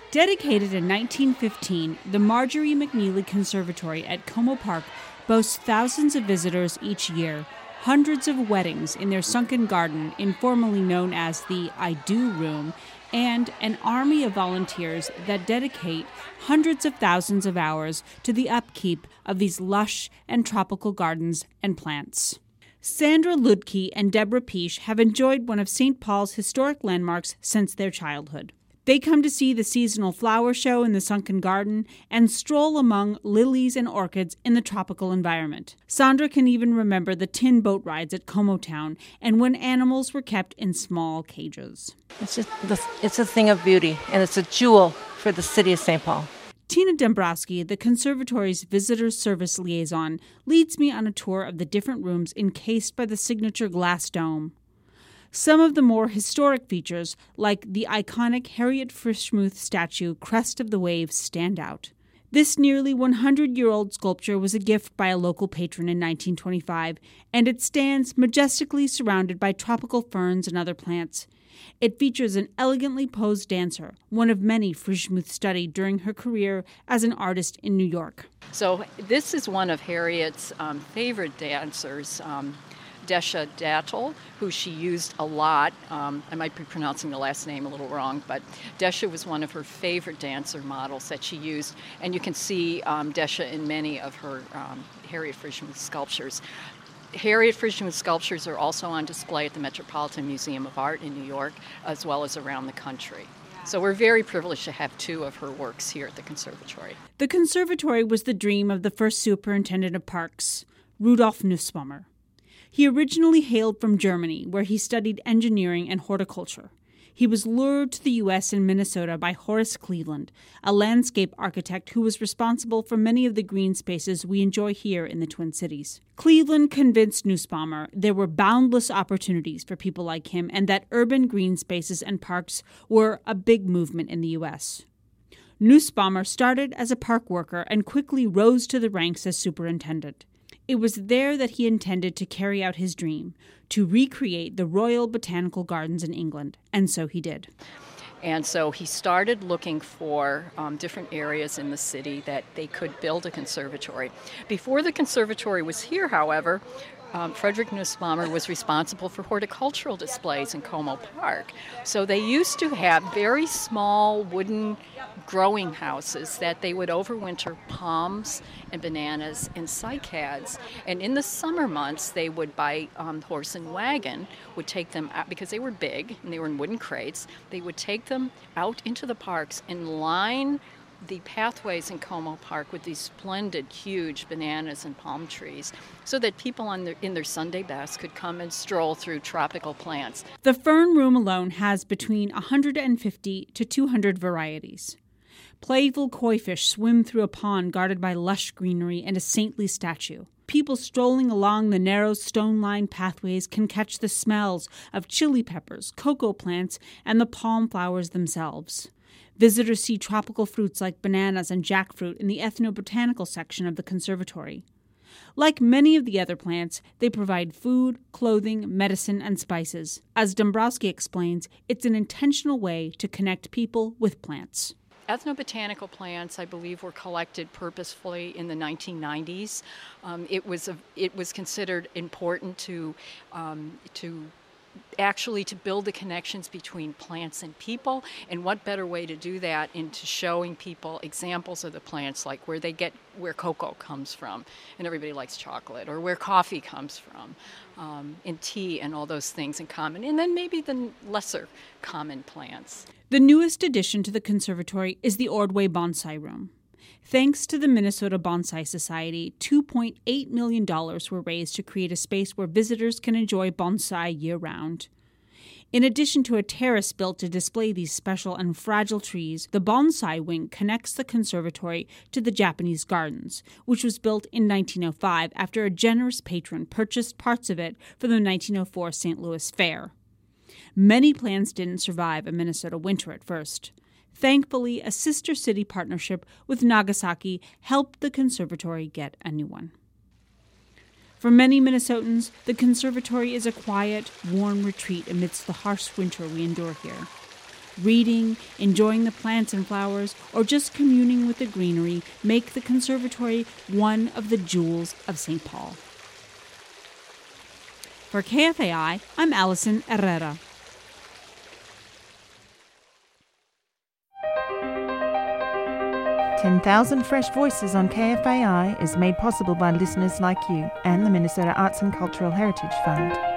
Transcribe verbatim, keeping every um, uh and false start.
Dedicated in nineteen fifteen, the Marjorie McNeely Conservatory at Como Park boasts thousands of visitors each year, hundreds of weddings in their sunken garden, informally known as the I Do Room, and an army of volunteers that dedicate hundreds of thousands of hours to the upkeep of these lush and tropical gardens and plants. Sandra Ludke and Deborah Peach have enjoyed one of Saint Paul's historic landmarks since their childhood. They come to see the seasonal flower show in the sunken garden and stroll among lilies and orchids in the tropical environment. Sandra can even remember the tin boat rides at Como Town and when animals were kept in small cages. It's just the, it's a thing of beauty, and it's a jewel for the city of Saint Paul. Tina Dombrowski, the conservatory's visitor service liaison, leads me on a tour of the different rooms encased by the signature glass dome. Some of the more historic features, like the iconic Harriet Frischmuth statue Crest of the Waves, stand out. This nearly one hundred year old sculpture was a gift by a local patron in nineteen twenty-five, and it stands majestically surrounded by tropical ferns and other plants. It features an elegantly posed dancer, one of many Frischmuth studied during her career as an artist in New York. So this is one of Harriet's um, favorite dancers, um, Desha Dattel, who she used a lot. Um, I might be pronouncing the last name a little wrong, but Desha was one of her favorite dancer models that she used, and you can see um, Desha in many of her um, Harriet Frischmuth sculptures. Harriet Frischmuth sculptures are also on display at the Metropolitan Museum of Art in New York, as well as around the country. So we're very privileged to have two of her works here at the conservatory. The conservatory was the dream of the first superintendent of parks, Rudolf Nussbaumer. He originally hailed from Germany, where he studied engineering and horticulture. He was lured to the U S and Minnesota by Horace Cleveland, a landscape architect who was responsible for many of the green spaces we enjoy here in the Twin Cities. Cleveland convinced Nussbaumer there were boundless opportunities for people like him and that urban green spaces and parks were a big movement in the U S. Nussbaumer started as a park worker and quickly rose to the ranks as superintendent. It was there that he intended to carry out his dream, to recreate the Royal Botanical Gardens in England, and so he did. And so he started looking for um, different areas in the city that they could build a conservatory. Before the conservatory was here, however, Um, Frederick Nussbaumer was responsible for horticultural displays in Como Park. So they used to have very small wooden growing houses that they would overwinter palms and bananas and cycads. And in the summer months, they would, by um, horse and wagon, would take them out, because they were big and they were in wooden crates, they would take them out into the parks and line the pathways in Como Park with these splendid, huge bananas and palm trees so that people on their, in their Sunday best could come and stroll through tropical plants. The fern room alone has between one hundred fifty to two hundred varieties. Playful koi fish swim through a pond guarded by lush greenery and a saintly statue. People strolling along the narrow stone-lined pathways can catch the smells of chili peppers, cocoa plants, and the palm flowers themselves. Visitors see tropical fruits like bananas and jackfruit in the ethnobotanical section of the conservatory. Like many of the other plants, they provide food, clothing, medicine, and spices. As Dombrowski explains, it's an intentional way to connect people with plants. Ethnobotanical plants, I believe, were collected purposefully in the nineteen nineties. Um, it was a, it was considered important to um, to actually to build the connections between plants and people, and what better way to do that into showing people examples of the plants, like where they get where cocoa comes from, and everybody likes chocolate, or where coffee comes from, um, and tea and all those things in common, and then maybe the lesser common plants. The newest addition to the conservatory is the Ordway Bonsai Room. Thanks to the Minnesota Bonsai Society, two point eight million dollars were raised to create a space where visitors can enjoy bonsai year-round. In addition to a terrace built to display these special and fragile trees, the bonsai wing connects the conservatory to the Japanese Gardens, which was built in nineteen oh five after a generous patron purchased parts of it for the nineteen oh four Saint Louis Fair. Many plants didn't survive a Minnesota winter at first. Thankfully, a sister city partnership with Nagasaki helped the conservatory get a new one. For many Minnesotans, the conservatory is a quiet, warm retreat amidst the harsh winter we endure here. Reading, enjoying the plants and flowers, or just communing with the greenery make the conservatory one of the jewels of Saint Paul. For K F A I, I'm Allison Herrera. ten thousand Fresh Voices on K F A I is made possible by listeners like you and the Minnesota Arts and Cultural Heritage Fund.